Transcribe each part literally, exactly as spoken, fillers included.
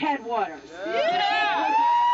headwaters. Yeah.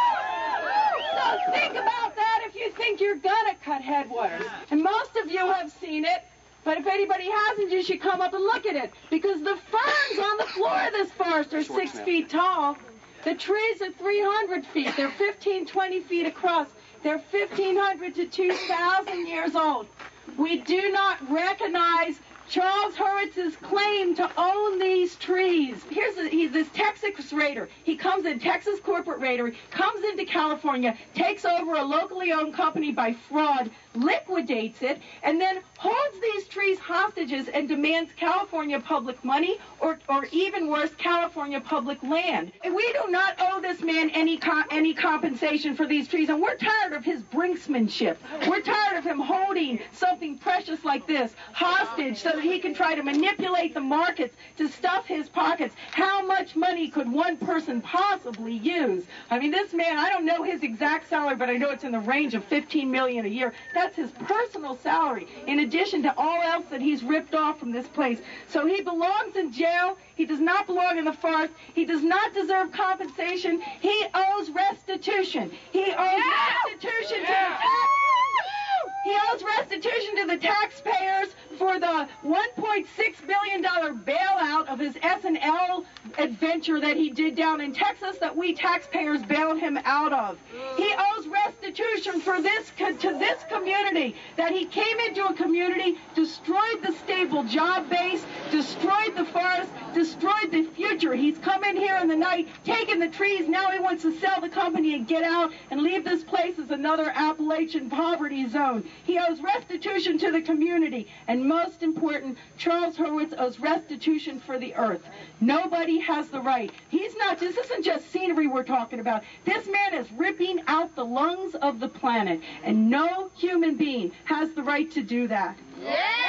So think about that if you think you're gonna cut headwaters. And most of you have seen it, but if anybody hasn't, you should come up and look at it, because the ferns on the floor of this forest are six feet tall. The trees are three hundred feet. They're fifteen, twenty feet across. They're fifteen hundred to two thousand years old. We do not recognize Charles Hurwitz's claim to own these trees. Here's a, he's this Texas raider. He comes in, Texas corporate raider, comes into California, takes over a locally owned company by fraud, liquidates it, and then holds these trees hostages and demands California public money, or, or even worse, California public land. And we do not owe this man any co any compensation for these trees, and we're tired of his brinksmanship. We're tired of him holding something precious like this hostage so that he can try to manipulate the markets to stuff his pockets. How much money could one person possibly use? I mean, this man, I don't know his exact salary, but I know it's in the range of fifteen million dollars a year. That's his personal salary, in addition to all else that he's ripped off from this place. So he belongs in jail. He does not belong in the forest. He does not deserve compensation. He owes restitution. He owes yeah. restitution yeah. to the tax. He owes restitution to the taxpayers for the one point six billion dollars bailout of his S and L adventure that he did down in Texas that we taxpayers bailed him out of. He owes restitution for this to this community, that he came into a community, destroyed the stable job base, destroyed the forest, destroyed the future. He's come in here in the night, taken the trees. Now he wants to sell the company and get out and leave this place as another Appalachian poverty zone. He owes restitution to the community. And most important, Charles Hurwitz owes restitution for the earth. Nobody has the right. He's not, this isn't just scenery we're talking about. This man is ripping out the lungs of the planet, and no human being has the right to do that. Yeah!